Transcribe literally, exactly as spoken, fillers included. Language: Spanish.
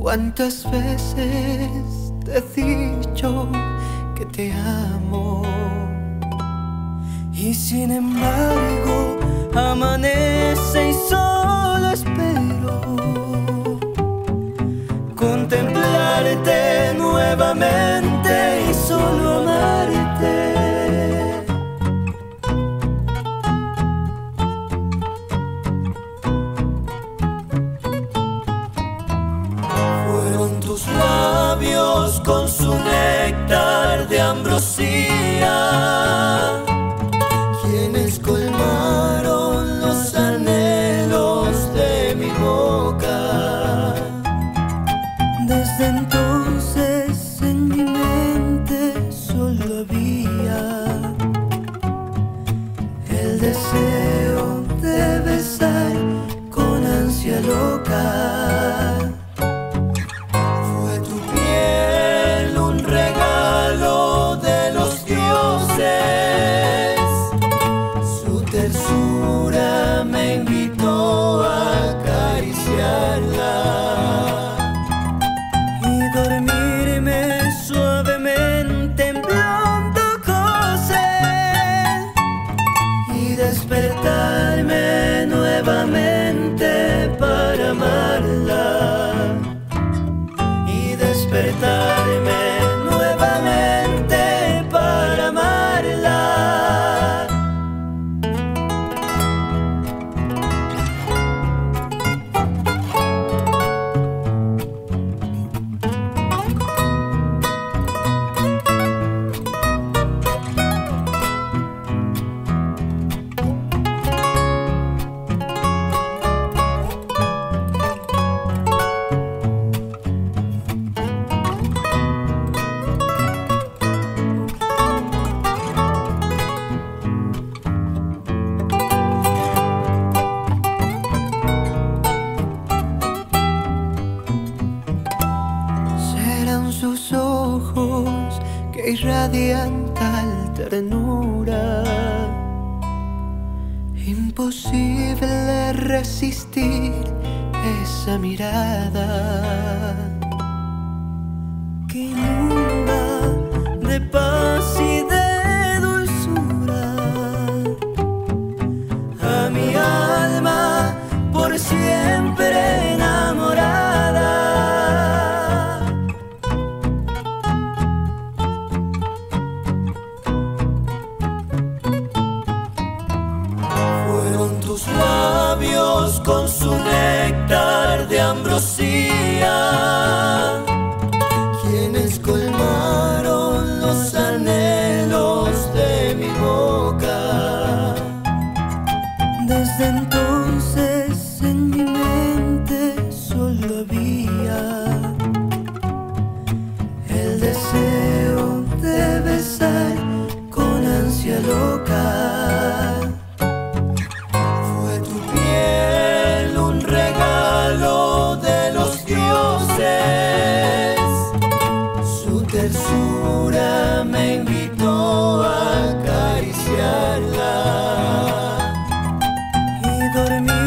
¿Cuántas veces te he dicho que te amo? Y sin embargo amanece y solo espero contemplarte nuevamente y solo amarte. Fueron tus labios con su néctar de ambrosía quienes colmaron los anhelos de mi boca. Desde entonces en mi mente solo había el deseo de besar con ansia loca. Fue tu piel un regalo de los dioses, su tersura me invitó a acariciarla y dormirme suavemente en blondo coser y despertarme nuevamente para amarla y despertarme nuevamente para amarla. Serán sus ojos que irradian tal ternura, imposible resistir esa mirada que inunda de paz y de dulzura a mi alma por siempre enamorada. Fueron tus labios con su néctar de ambrosía quienes colmaron los anhelos de mi boca. Desde entonces en mi mente solo había el deseo de besar con ansia loca. Fue tu piel un regalo de los dioses, su tersura me invitó a acariciarla y dormir